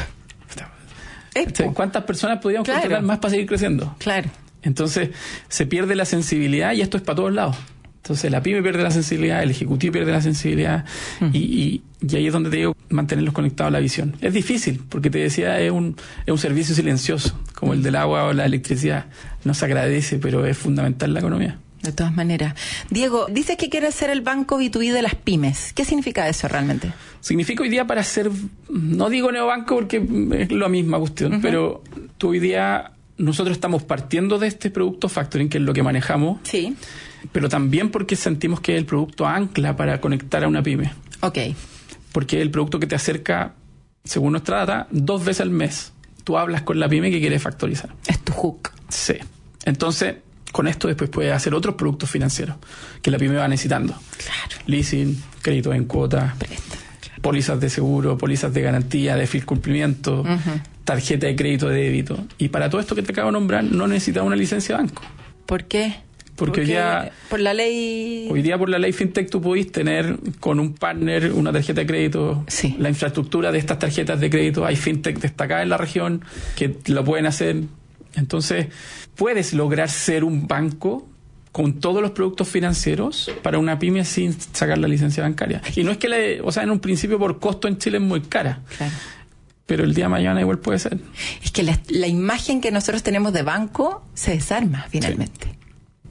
¿Cuántas personas podríamos contratar más para seguir creciendo? Claro. Entonces se pierde la sensibilidad y esto es para todos lados. Entonces la pyme pierde la sensibilidad, el ejecutivo pierde la sensibilidad y ahí es donde te digo mantenerlos conectados a la visión. Es difícil, porque te decía, es un servicio silencioso, como el del agua o la electricidad. No se agradece, pero es fundamental en la economía. De todas maneras. Diego, dices que quieres ser el banco B2B de las pymes. ¿Qué significa eso realmente? Significa hoy día para ser, no digo neobanco porque es la misma cuestión, pero tú hoy día, nosotros estamos partiendo de este producto factoring, que es lo que manejamos, pero también porque sentimos que es el producto ancla para conectar a una pyme. Ok. Porque es el producto que te acerca, según nuestra data, 2 veces al mes. Tú hablas con la pyme que quiere factorizar. Es tu hook. Sí. Entonces, con esto después puedes hacer otros productos financieros que la pyme va necesitando. Claro. Leasing, créditos en cuotas, pólizas de seguro, pólizas de garantía, de fiel cumplimiento, tarjeta de crédito, de débito. Y para todo esto que te acabo de nombrar, no necesitas una licencia de banco. ¿Por qué? Porque hoy día, por la ley... Hoy día por la ley FinTech tú podís tener con un partner una tarjeta de crédito, la infraestructura de estas tarjetas de crédito. Hay FinTech destacadas en la región que lo pueden hacer. Entonces, puedes lograr ser un banco con todos los productos financieros para una pyme sin sacar la licencia bancaria. Y no es que, en un principio por costo en Chile es muy cara. Claro. Pero el día de mañana igual puede ser. Es que la imagen que nosotros tenemos de banco se desarma finalmente.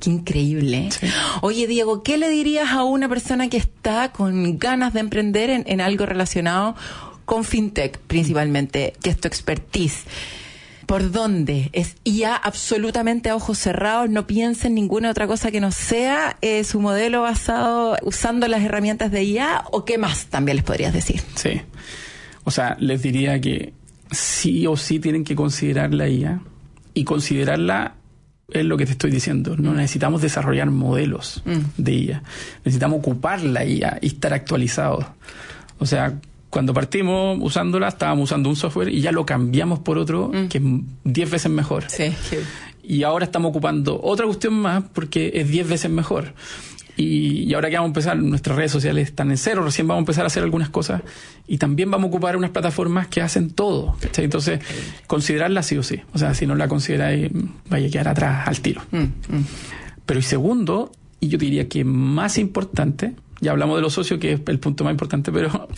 Qué increíble. Sí. Oye, Diego, ¿qué le dirías a una persona que está con ganas de emprender en algo relacionado con fintech principalmente, que es tu expertise? ¿Por dónde? ¿Es IA absolutamente a ojos cerrados? ¿No piensa en ninguna otra cosa que no sea su modelo basado usando las herramientas de IA? ¿O qué más también les podrías decir? Sí. O sea, les diría que sí o sí tienen que considerar la IA. Y considerarla es lo que te estoy diciendo. No necesitamos desarrollar modelos de IA. Necesitamos ocupar la IA y estar actualizados. O sea, cuando partimos usándola, estábamos usando un software y ya lo cambiamos por otro que es 10 veces mejor. Sí. Y ahora estamos ocupando otra cuestión más porque es 10 veces mejor. Y ahora que vamos a empezar, nuestras redes sociales están en cero, recién vamos a empezar a hacer algunas cosas y también vamos a ocupar unas plataformas que hacen todo, ¿cachai? Entonces, considerarla sí o sí. O sea, si no la consideráis, vaya a quedar atrás al tiro. Pero y segundo, y yo diría que más importante, ya hablamos de los socios, que es el punto más importante, pero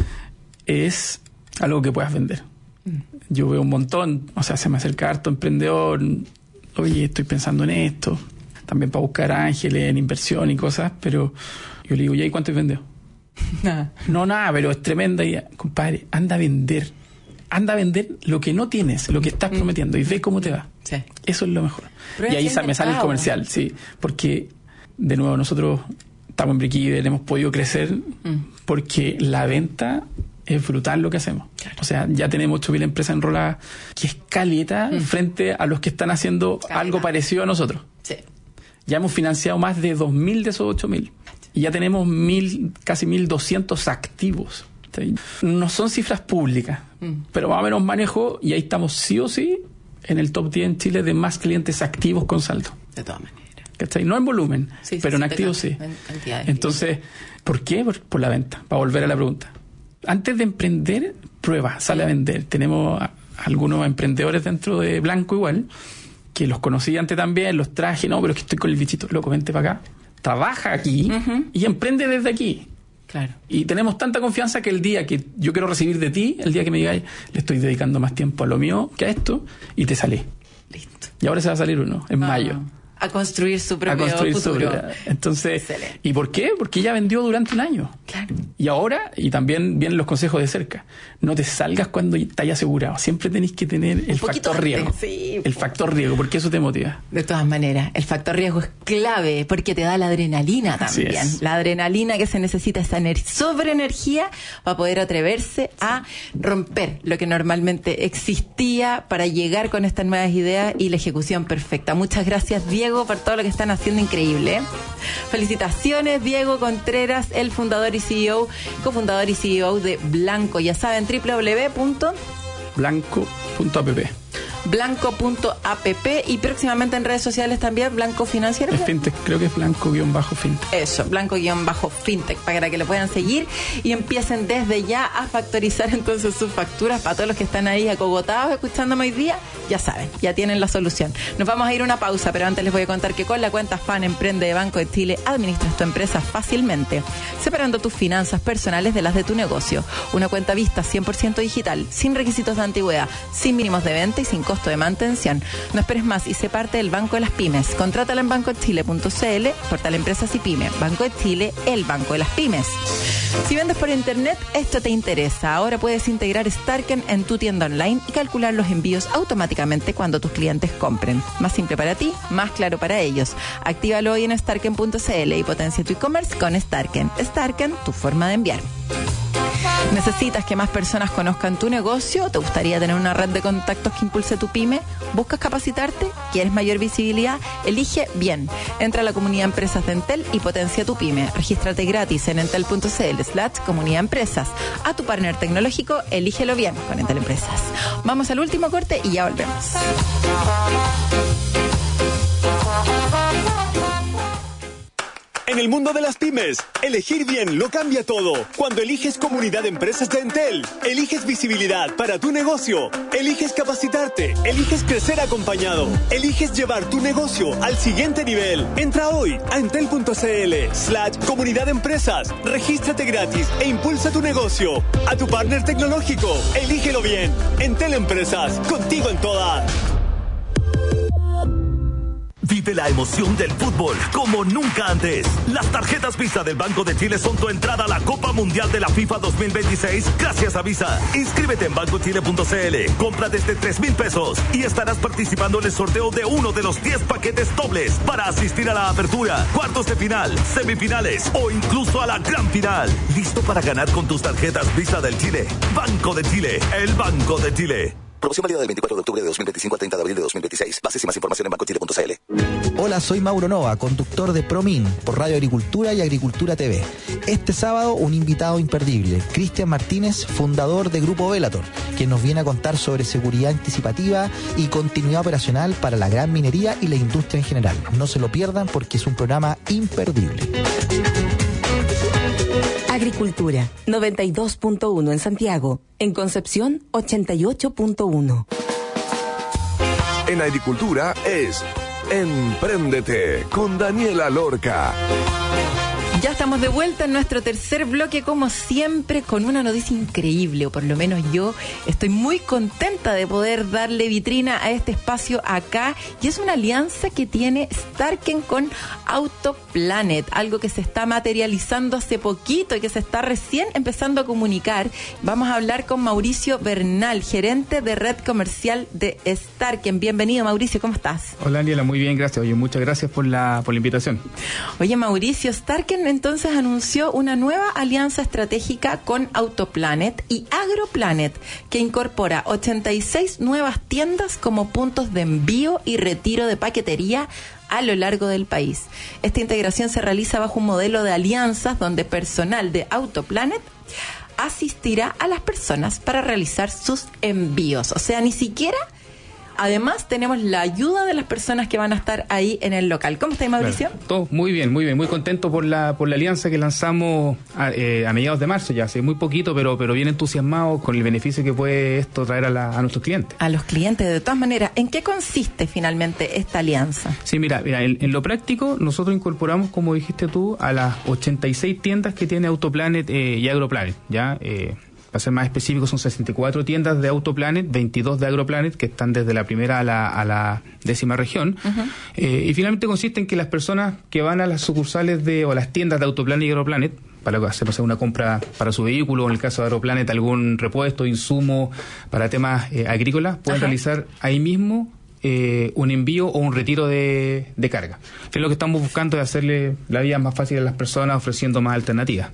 es algo que puedas vender. Yo veo un montón, o sea, se me acerca harto emprendedor, oye, estoy pensando en esto, también para buscar ángeles en inversión y cosas, pero yo le digo, ¿y cuánto he vendido? Nada. No, nada, pero es tremenda idea. Compadre, anda a vender lo que no tienes, lo que estás prometiendo y ve cómo te va. Sí. Eso es lo mejor. Pero y ahí me sale el comercial, sí, porque de nuevo nosotros estamos en break-even, hemos podido crecer porque la venta es brutal lo que hacemos. Claro. O sea, ya tenemos 8.000 empresas enroladas, que es caleta frente a los que están haciendo algo parecido a nosotros. Sí. Ya hemos financiado más de 2.000 de esos 8.000. Y ya tenemos casi 1.200 activos. No son cifras públicas, pero más o menos manejo, y ahí estamos sí o sí en el top 10 en Chile de más clientes activos con saldo. De todas maneras. ¿Cachai? No en volumen, pero en activos sí. Entonces, ¿por qué? Por la venta. Para volver a la pregunta. Antes de emprender, prueba, sale a vender. Tenemos algunos emprendedores dentro de Blanco igual, que los conocí antes también, los traje, no, pero es que estoy con el bichito, loco, vente para acá. Trabaja aquí y emprende desde aquí. Claro. Y tenemos tanta confianza que el día que yo quiero recibir de ti, el día que me digáis, le estoy dedicando más tiempo a lo mío que a esto, y te salí. Listo. Y ahora se va a salir uno, en mayo. A construir su propio futuro. Entonces, excelente. ¿Y por qué? Porque ya vendió durante un año. Claro. Y ahora, y también vienen los consejos de cerca, no te salgas cuando estás asegurado. Siempre tenéis que tener el factor riesgo. Sí, el factor riesgo, porque eso te motiva. De todas maneras, el factor riesgo es clave porque te da la adrenalina también. La adrenalina que se necesita, esa sobreenergía para poder atreverse a romper lo que normalmente existía para llegar con estas nuevas ideas y la ejecución perfecta. Muchas gracias, Diego, por todo lo que están haciendo increíble. Felicitaciones, Diego Contreras, el fundador y CEO, cofundador y CEO de Blanco. Ya saben, www.blanco.app y próximamente en redes sociales también Blanco Financiero. Es fintech, creo que es Blanco-fintech. Eso, Blanco-fintech, para que lo puedan seguir y empiecen desde ya a factorizar entonces sus facturas. Para todos los que están ahí acogotados escuchándome hoy día, ya saben, ya tienen la solución. Nos vamos a ir a una pausa, pero antes les voy a contar que con la cuenta FAN Emprende de Banco de Chile administras tu empresa fácilmente, separando tus finanzas personales de las de tu negocio. Una cuenta vista 100% digital, sin requisitos de antigüedad, sin mínimos de venta y sin costo de mantención. No esperes más y sé parte del Banco de las Pymes. Contrátala en bancochile.cl, portal Empresas y Pyme. Banco de Chile, el banco de las pymes. Si vendes por internet, esto te interesa. Ahora puedes integrar Starken en tu tienda online y calcular los envíos automáticamente cuando tus clientes compren. Más simple para ti, más claro para ellos. Actívalo hoy en starken.cl y potencia tu e-commerce con Starken. Starken, tu forma de enviar. ¿Necesitas que más personas conozcan tu negocio? ¿Te gustaría tener una red de contactos que impulse tu pyme? ¿Buscas capacitarte? ¿Quieres mayor visibilidad? Elige bien. Entra a la comunidad Empresas de Entel y potencia tu pyme. Regístrate gratis en entel.cl/comunidad empresas. A tu partner tecnológico, elígelo bien con Entel Empresas. Vamos al último corte y ya volvemos. En el mundo de las pymes, elegir bien lo cambia todo. Cuando eliges Comunidad de Empresas de Entel, eliges visibilidad para tu negocio, eliges capacitarte, eliges crecer acompañado, eliges llevar tu negocio al siguiente nivel. Entra hoy a entel.cl/comunidad de empresas, regístrate gratis e impulsa tu negocio. A tu partner tecnológico, elígelo bien. Entel Empresas, contigo en todas. Vive la emoción del fútbol como nunca antes. Las tarjetas Visa del Banco de Chile son tu entrada a la Copa Mundial de la FIFA 2026 gracias a Visa. Inscríbete en bancochile.cl, compra desde 3,000 pesos y estarás participando en el sorteo de uno de los 10 paquetes dobles para asistir a la apertura, cuartos de final, semifinales o incluso a la gran final. ¿Listo para ganar con tus tarjetas Visa del Chile? Banco de Chile, el Banco de Chile. Promoción válida del 24 de octubre de 2025 al 30 de abril de 2026. Bases y más información en bancochile.cl. Hola, soy Mauro Nova, conductor de ProMin por Radio Agricultura y Agricultura TV. Este sábado un invitado imperdible, Cristian Martínez, fundador de Grupo Velator, quien nos viene a contar sobre seguridad anticipativa y continuidad operacional para la gran minería y la industria en general. No se lo pierdan porque es un programa imperdible. Agricultura, 92.1 en Santiago. En Concepción, 88.1. En Agricultura es Empréndete con Daniela Lorca. Ya estamos de vuelta en nuestro tercer bloque, como siempre, con una noticia increíble, o por lo menos yo estoy muy contenta de poder darle vitrina a este espacio acá, y es una alianza que tiene Starken con Autoplanet, algo que se está materializando hace poquito y que se está recién empezando a comunicar. Vamos a hablar con Mauricio Bernal, gerente de red comercial de Starken. Bienvenido, Mauricio, ¿cómo estás? Hola, Daniela, muy bien, gracias. Oye, muchas gracias por la invitación. Oye, Mauricio, Starken entonces anunció una nueva alianza estratégica con Autoplanet y Agroplanet, que incorpora 86 nuevas tiendas como puntos de envío y retiro de paquetería a lo largo del país. Esta integración se realiza bajo un modelo de alianzas donde personal de Autoplanet asistirá a las personas para realizar sus envíos. O sea, ni siquiera... Además, tenemos la ayuda de las personas que van a estar ahí en el local. ¿Cómo estáis, Mauricio? Claro, todo muy bien, muy contento por la alianza que lanzamos a mediados de marzo, ya hace muy poquito, pero bien entusiasmado con el beneficio que puede esto traer a nuestros clientes. A los clientes, de todas maneras. ¿En qué consiste finalmente esta alianza? Sí, mira, en lo práctico, nosotros incorporamos, como dijiste tú, a las 86 tiendas que tiene Autoplanet y Agroplanet, ¿ya? Para ser más específico, son 64 tiendas de Autoplanet, 22 de Agroplanet, que están desde la primera a la 10ª región. Uh-huh. Y finalmente consiste en que las personas que van a las sucursales o las tiendas de Autoplanet y Agroplanet, para hacer una compra para su vehículo, o en el caso de Agroplanet, algún repuesto, insumo para temas agrícolas, pueden realizar ahí mismo un envío o un retiro de carga. Que es lo que estamos buscando, es hacerle la vida más fácil a las personas, ofreciendo más alternativas.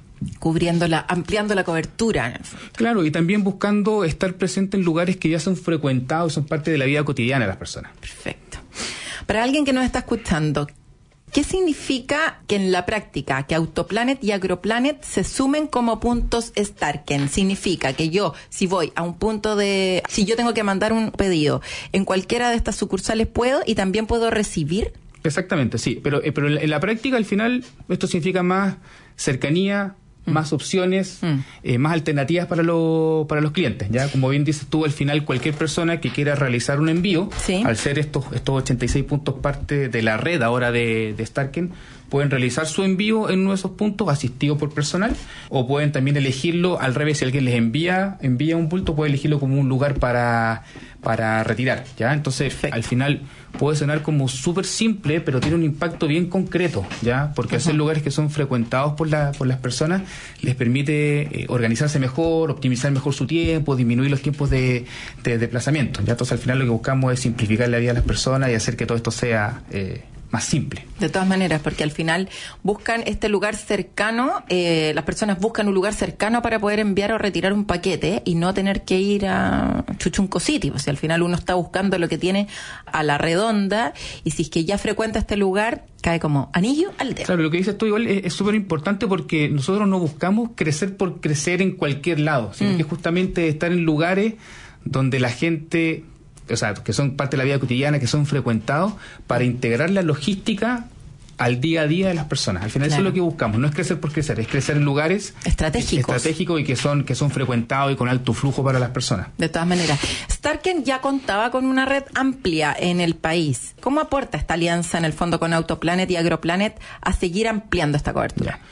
Ampliando la cobertura. Claro, y también buscando estar presente en lugares que ya son frecuentados y son parte de la vida cotidiana de las personas. Perfecto. Para alguien que nos está escuchando, ¿qué significa que en la práctica que Autoplanet y Agroplanet se sumen como puntos Starken? Significa que yo, si voy a un punto si yo tengo que mandar un pedido, en cualquiera de estas sucursales puedo y también puedo recibir. Exactamente, sí, pero en la práctica al final esto significa más cercanía, más opciones, más alternativas para los clientes. Ya, como bien dices tú, al final cualquier persona que quiera realizar un envío, ¿sí? Al ser estos 86 puntos parte de la red ahora de Starken, pueden realizar su envío en uno de esos puntos asistido por personal, o pueden también elegirlo al revés. Si alguien les envía un bulto, puede elegirlo como un lugar para retirar, ¿ya? Entonces, al final puede sonar como súper simple, pero tiene un impacto bien concreto, ¿ya? Porque hacer lugares que son frecuentados por las personas les permite organizarse mejor, optimizar mejor su tiempo, disminuir los tiempos de desplazamiento, ¿ya? Entonces, al final lo que buscamos es simplificar la vida de las personas y hacer que todo esto sea más simple. De todas maneras, porque al final buscan este lugar cercano, las personas buscan un lugar cercano para poder enviar o retirar un paquete y no tener que ir a Chuchunco City. O sea, al final uno está buscando lo que tiene a la redonda, y si es que ya frecuenta este lugar, cae como anillo al dedo. Claro, lo que dices tú igual es súper importante, porque nosotros no buscamos crecer por crecer en cualquier lado, sino que justamente estar en lugares donde la gente, o sea, que son parte de la vida cotidiana, que son frecuentados, para integrar la logística al día a día de las personas. Al final eso es lo que buscamos, no es crecer por crecer, es crecer en lugares estratégicos y que son frecuentados y con alto flujo para las personas. De todas maneras, Starken ya contaba con una red amplia en el país. ¿Cómo aporta esta alianza en el fondo con Autoplanet y Agroplanet a seguir ampliando esta cobertura?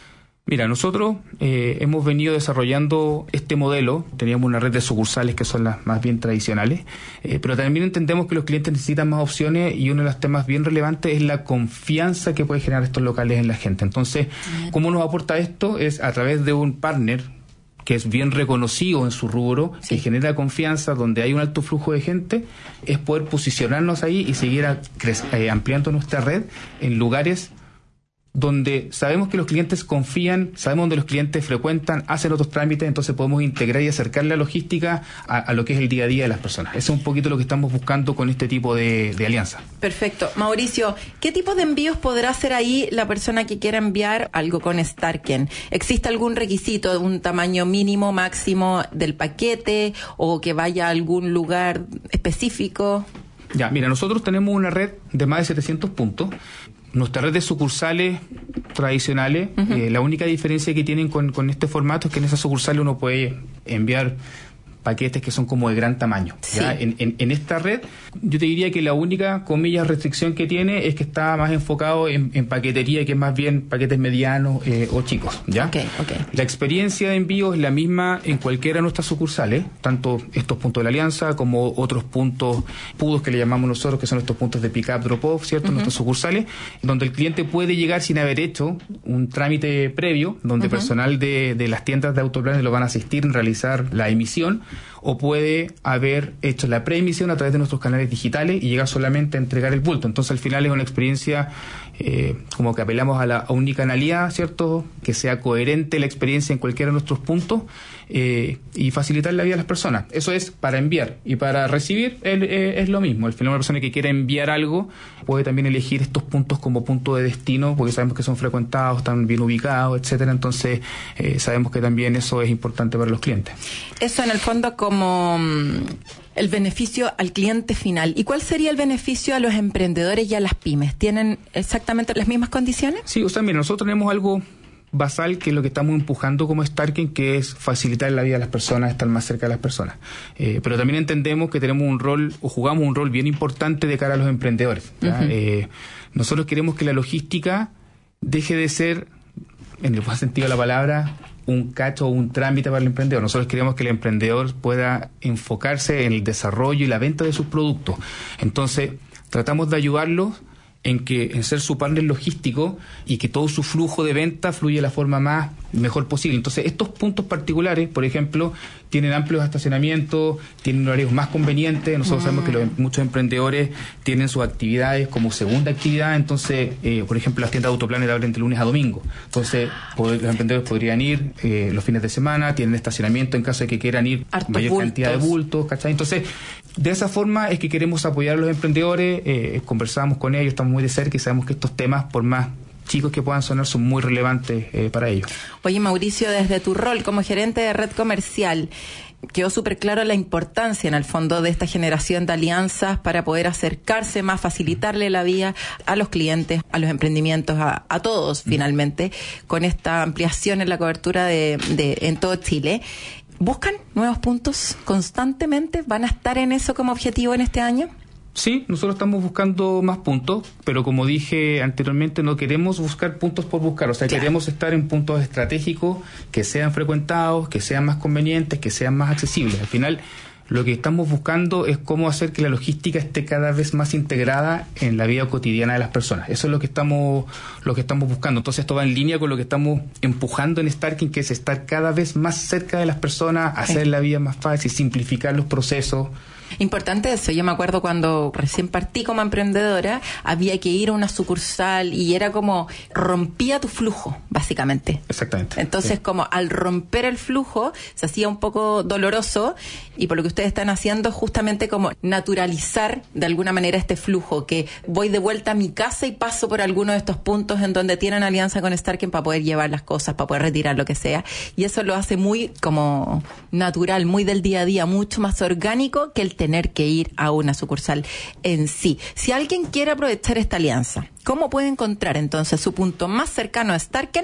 Mira, nosotros hemos venido desarrollando este modelo. Teníamos una red de sucursales que son las más bien tradicionales, pero también entendemos que los clientes necesitan más opciones y uno de los temas bien relevantes es la confianza que puede generar estos locales en la gente. Entonces, ¿cómo nos aporta esto? Es a través de un partner que es bien reconocido en su rubro, que genera confianza, donde hay un alto flujo de gente, es poder posicionarnos ahí y seguir ampliando nuestra red en lugares donde sabemos que los clientes confían, sabemos donde los clientes frecuentan, hacen otros trámites, entonces podemos integrar y acercar la logística a lo que es el día a día de las personas. Eso es un poquito lo que estamos buscando con este tipo de alianza. Perfecto. Mauricio, ¿qué tipo de envíos podrá hacer ahí la persona que quiera enviar algo con Starken? ¿Existe algún requisito de un tamaño mínimo, máximo del paquete o que vaya a algún lugar específico? Ya, mira, nosotros tenemos una red de más de 700 puntos. Nuestra red de sucursales tradicionales, la única diferencia que tienen con este formato es que en esas sucursales uno puede enviar paquetes que son como de gran tamaño. ¿Ya? En esta red, yo te diría que la única, comillas, restricción que tiene es que está más enfocado en paquetería, que es más bien paquetes medianos o chicos. ¿Ya? Okay. La experiencia de envío es la misma en cualquiera de nuestras sucursales, tanto estos puntos de la alianza como otros puntos PUDOS que le llamamos nosotros, que son estos puntos de pick-up, drop-off, ¿cierto? En nuestras sucursales, donde el cliente puede llegar sin haber hecho un trámite previo, donde personal de las tiendas de Autoplanet lo van a asistir en realizar la emisión, o puede haber hecho la preemisión a través de nuestros canales digitales y llegar solamente a entregar el bulto. Entonces al final es una experiencia como que apelamos a la unicanalidad, ¿cierto? Que sea coherente la experiencia en cualquiera de nuestros puntos y facilitar la vida a las personas. Eso es para enviar. Y para recibir es lo mismo. Al final una persona que quiera enviar algo puede también elegir estos puntos como punto de destino, porque sabemos que son frecuentados, están bien ubicados, etcétera. Entonces sabemos que también eso es importante para los clientes. Eso en el fondo como el beneficio al cliente final. ¿Y cuál sería el beneficio a los emprendedores y a las pymes? ¿Tienen exactamente las mismas condiciones? Sí, o sea, mira, nosotros tenemos algo basal que es lo que estamos empujando como Starken, que es facilitar la vida de las personas, estar más cerca de las personas. Pero también entendemos que tenemos un rol, o jugamos un rol bien importante de cara a los emprendedores. Nosotros queremos que la logística deje de ser, en el buen sentido de la palabra, un cacho o un trámite para el emprendedor. Nosotros queremos que el emprendedor pueda enfocarse en el desarrollo y la venta de sus productos. Entonces, tratamos de ayudarlos en ser su partner logístico y que todo su flujo de venta fluya de la forma mejor posible. Entonces, estos puntos particulares, por ejemplo, tienen amplios estacionamientos, tienen horarios más convenientes. Nosotros sabemos que muchos emprendedores tienen sus actividades como segunda actividad. Entonces, por ejemplo, las tiendas de Autoplanet abren de lunes a domingo. Entonces, los emprendedores podrían ir los fines de semana, tienen estacionamiento en caso de que quieran ir mayor cantidad de bultos, ¿cachai? Entonces, de esa forma es que queremos apoyar a los emprendedores, conversamos con ellos, estamos muy de cerca y sabemos que estos temas, por más chicos que puedan sonar, son muy relevantes para ellos. Oye, Mauricio, desde tu rol como gerente de red comercial, quedó súper claro la importancia en el fondo de esta generación de alianzas para poder acercarse más, facilitarle la vida a los clientes, a los emprendimientos, a todos finalmente, con esta ampliación en la cobertura en todo Chile. ¿Buscan nuevos puntos constantemente? ¿Van a estar en eso como objetivo en este año? Sí, nosotros estamos buscando más puntos, pero como dije anteriormente, no queremos buscar puntos por buscar. O sea, queremos estar en puntos estratégicos que sean frecuentados, que sean más convenientes, que sean más accesibles. Al final, lo que estamos buscando es cómo hacer que la logística esté cada vez más integrada en la vida cotidiana de las personas. Eso es lo que estamos buscando. Entonces esto va en línea con lo que estamos empujando en Starken, que es estar cada vez más cerca de las personas, hacer la vida más fácil, simplificar los procesos. Importante eso. Yo me acuerdo cuando recién partí como emprendedora, había que ir a una sucursal y era como rompía tu flujo, básicamente. Exactamente. Entonces, como al romper el flujo, se hacía un poco doloroso, y por lo que ustedes están haciendo, justamente como naturalizar de alguna manera este flujo, que voy de vuelta a mi casa y paso por alguno de estos puntos en donde tienen alianza con Starken para poder llevar las cosas, para poder retirar lo que sea. Y eso lo hace muy como natural, muy del día a día, mucho más orgánico que el tener que ir a una sucursal en sí. Si alguien quiere aprovechar esta alianza, ¿cómo puede encontrar entonces su punto más cercano a Starken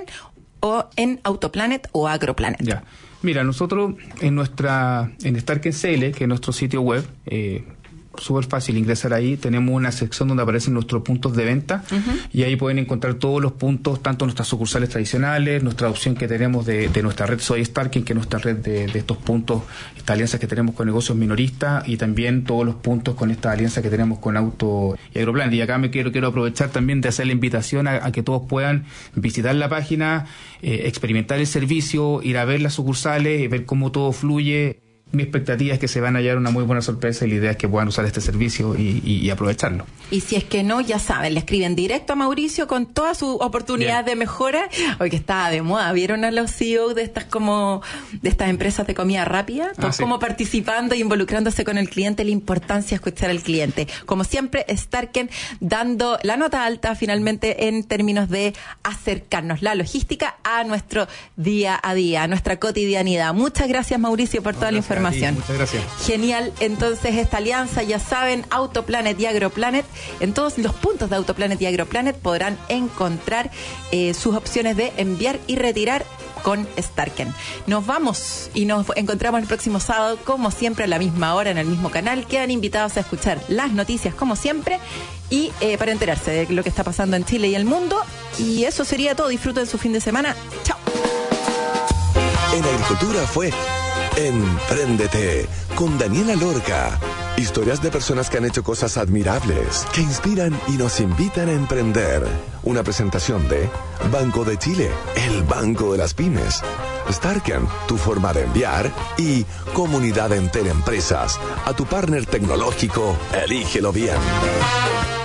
o en Autoplanet o Agroplanet? Ya. Mira, nosotros en Starken CL, que es nuestro sitio web, súper fácil ingresar ahí. Tenemos una sección donde aparecen nuestros puntos de venta y ahí pueden encontrar todos los puntos, tanto nuestras sucursales tradicionales, nuestra opción que tenemos de nuestra red Soy Starken, que es nuestra red de estos puntos, estas alianzas que tenemos con negocios minoristas, y también todos los puntos con esta alianza que tenemos con Auto y Agroplanet. Y acá quiero aprovechar también de hacer la invitación a que todos puedan visitar la página, experimentar el servicio, ir a ver las sucursales, ver cómo todo fluye. Mi expectativa es que se van a hallar una muy buena sorpresa, y la idea es que puedan usar este servicio y aprovecharlo. Y si es que no, ya saben, le escriben directo a Mauricio con todas sus oportunidades de mejora. Hoy que está de moda, ¿vieron a los CEOs de estas empresas de comida rápida? Todos como participando y involucrándose con el cliente, la importancia de escuchar al cliente. Como siempre, Starken dando la nota alta finalmente en términos de acercarnos la logística a nuestro día a día, a nuestra cotidianidad. Muchas gracias, Mauricio, por toda la información. Muchas gracias. Genial. Entonces, esta alianza, ya saben, Autoplanet y Agroplanet. En todos los puntos de Autoplanet y Agroplanet podrán encontrar sus opciones de enviar y retirar con Starken. Nos vamos y nos encontramos el próximo sábado, como siempre, a la misma hora, en el mismo canal. Quedan invitados a escuchar las noticias, como siempre, y para enterarse de lo que está pasando en Chile y el mundo. Y eso sería todo. Disfruten su fin de semana. Chao. En Agricultura fue Empréndete con Daniela Lorca. Historias de personas que han hecho cosas admirables, que inspiran y nos invitan a emprender. Una presentación de Banco de Chile, el banco de las pymes. Starken, tu forma de enviar. Y Comunidad Entel Empresas. A tu partner tecnológico, elígelo bien.